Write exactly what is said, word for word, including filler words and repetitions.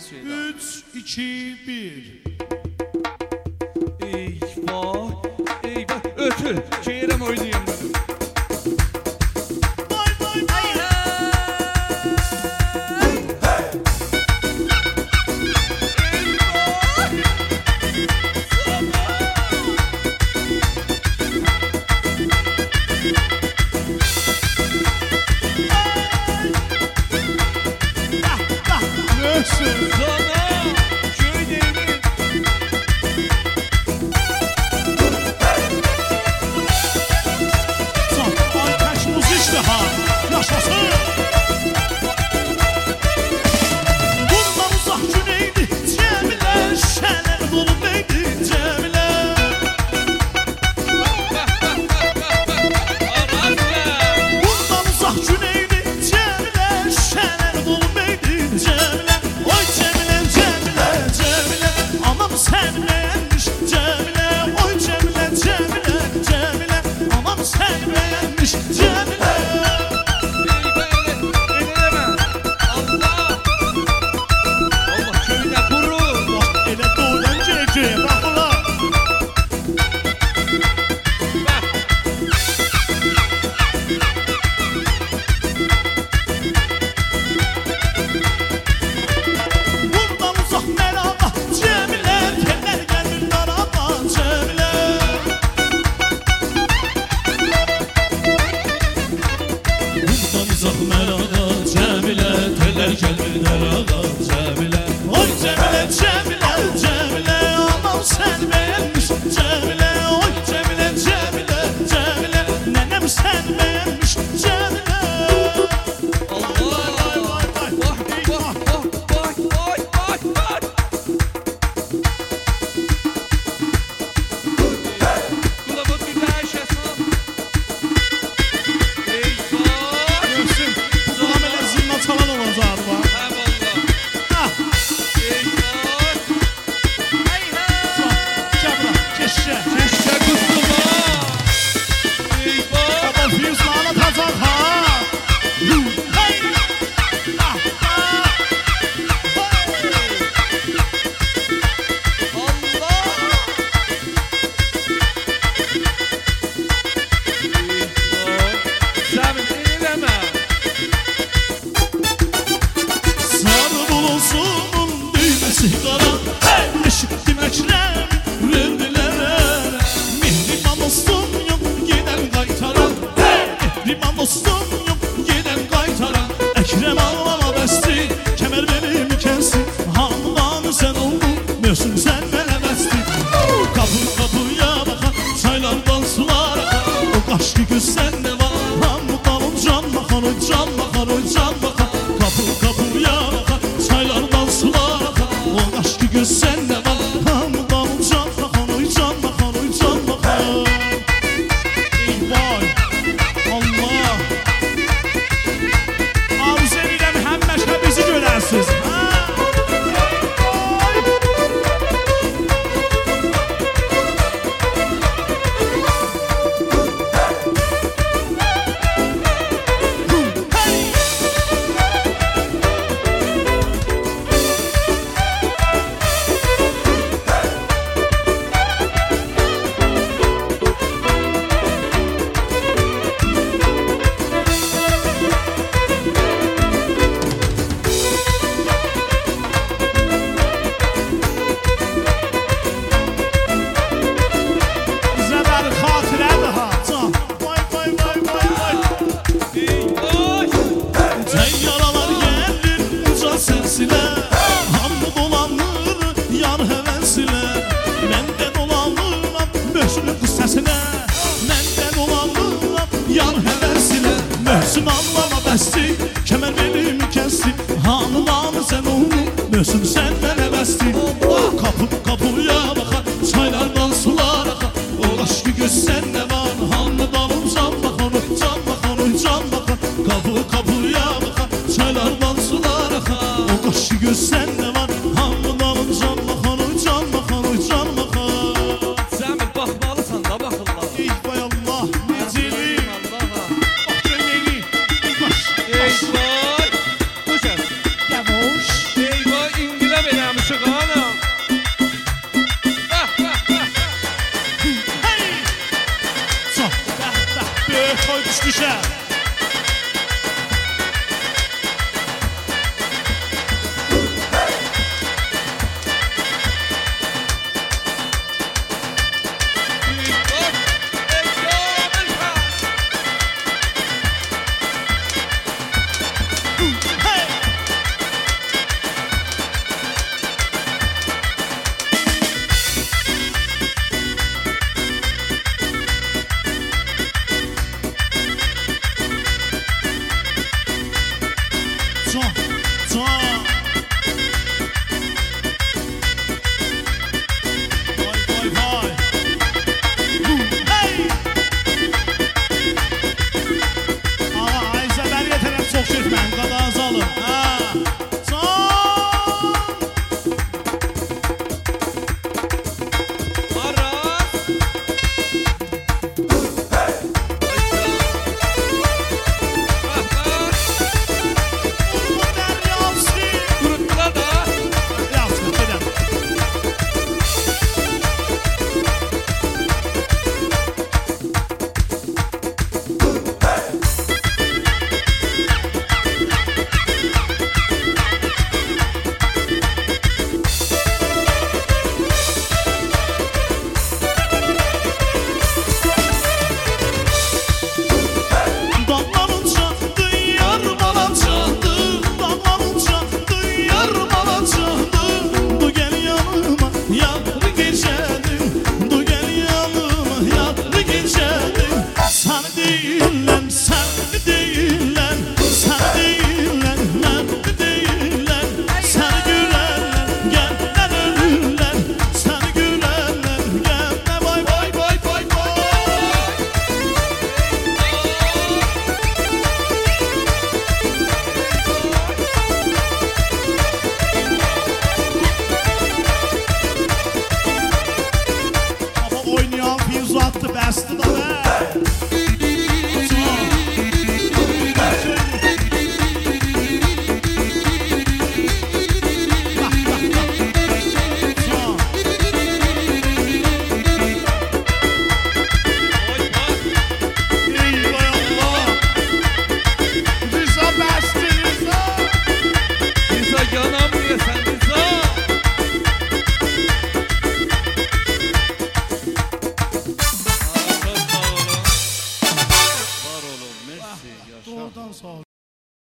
üç, iki, bir. Eyvah, eyvah. Ötür, çeyrem oynayayım. Vay vay vay. Möhsün. Sana, şöyle emin. Aytaç Muzişli ha, yaşasın. Bundan uzak güneydi Cemile, şələr dolu neydi Cemile. Bundan uzak güneydi Cemile, şələr dolu neydi Cemile. Oy Cemile, Cemile, Cemile, anam sen beğenmiş Cemile. Oy Cemile, Cemile, Cemile, anam sen beğenmiş Cemile. Elə doğudan geleceğe bak ulan. Bundan uzak merhaba Cemile, teller gelmin araba Cemile. Bundan uzak merhaba Cemile, teller gelmin araba Cemile. Oy Cemile, Cemile, Cemile, anam sen beğenmiş Cemile. Oy Cemile, Cemile, Cemile, nenem sen beğenmiş Cemile. Vay vay vay vay. Eyvah. Görsün. Bu kulağım elə zilna çalan olacağı var. Ah. Gel bura, keşke. Baba Füz'le anlatacak ha. Hey. Ah, ah. Hey. Sarı bulunsun düğmesi kara. Hey. Eşittim ekrem verdiler. Mihriban dostum yok giden kaytaran. Hey. Mihriban dostum yok giden kaytaran. Ekrem ağlama besti, kemer benim kensin. Hamdan sen oldun, möhsün sen bana besti. Kapı kapıya bakan, çaylardan sular akan. O kaşlı göz sende var. Hamdan o can bakan, o can bakan, o can bakan. Kapı kapıya bakan, çaylardan sular akan. O kaşlı göz sende var. Hamdan o can bakan, o can bakan, o can bakan. Eyvah, Allah. Arzu edirəm həmişə bizi görərsiniz. Ha? Hey! Bizə bir xatirədir ha. Can. Vay vay vay vay vay. Təyyaralar gəlir uca səsilə. Hamı dolanır yar həvəsilə. Mən də dolanıram möhsünün qüssəsinə. Mən də dolanıram yar həvəsilə. Möhsün anlama bəsti, kəmər benim kəsdi. Hanılan sən onu, möhsün sən